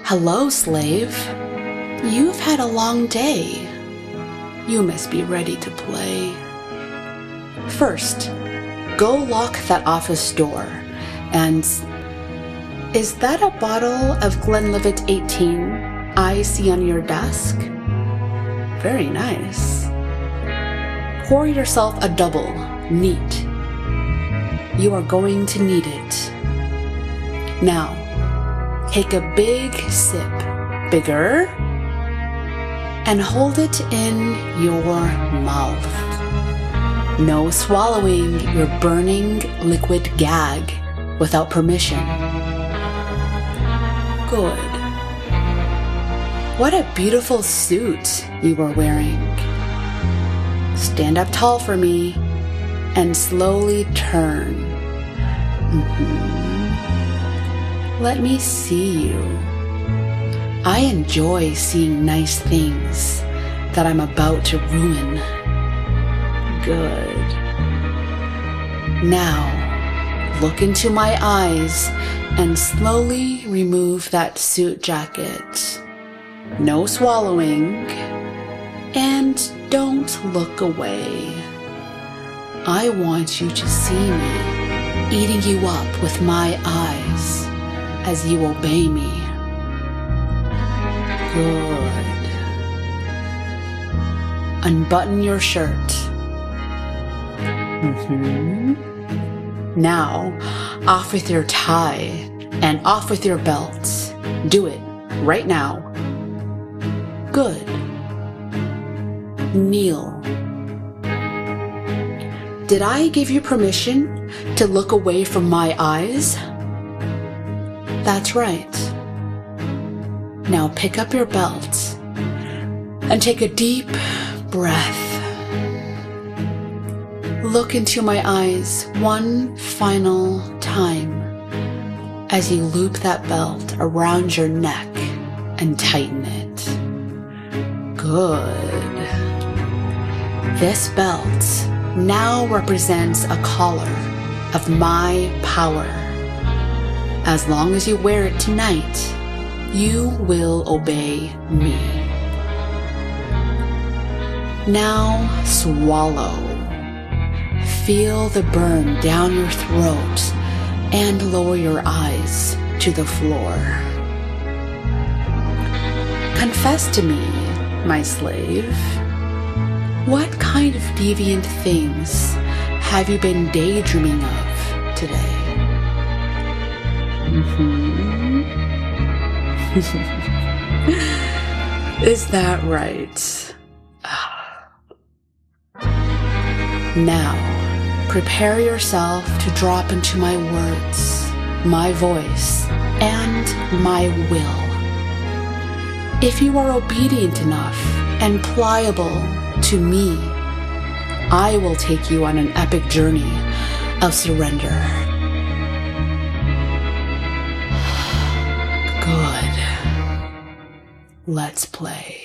Hello, slave. You've had a long day. You must be ready to play. First, go lock that office door and... Is that a bottle of Glenlivet 18 I see on your desk? Very nice. Pour yourself a double, neat. You are going to need it. Now, take a big sip, bigger, and hold it in your mouth. No swallowing your burning liquid gag without permission. Good. What a beautiful suit you are wearing. Stand up tall for me and slowly turn. Let me see you. I enjoy seeing nice things that I'm about to ruin. Good. Now, look into my eyes and slowly remove that suit jacket. No swallowing. And don't look away. I want you to see me eating you up with my eyes as you obey me. Good. Unbutton your shirt. Now, off with your tie and off with your belt. Do it right now. Good. Kneel. Did I give you permission to look away from my eyes? That's right. Now pick up your belt and take a deep breath. Look into my eyes one final time as you loop that belt around your neck and tighten it. Good. This belt now represents a collar of my power. As long as you wear it tonight, you will obey me. Now swallow. Feel the burn down your throat and lower your eyes to the floor. Confess to me, my slave. What kind of deviant things have you been daydreaming of today? Is that right? Now, prepare yourself to drop into my words, my voice, and my will. If you are obedient enough and pliable to me, I will take you on an epic journey of surrender. Good. Let's play.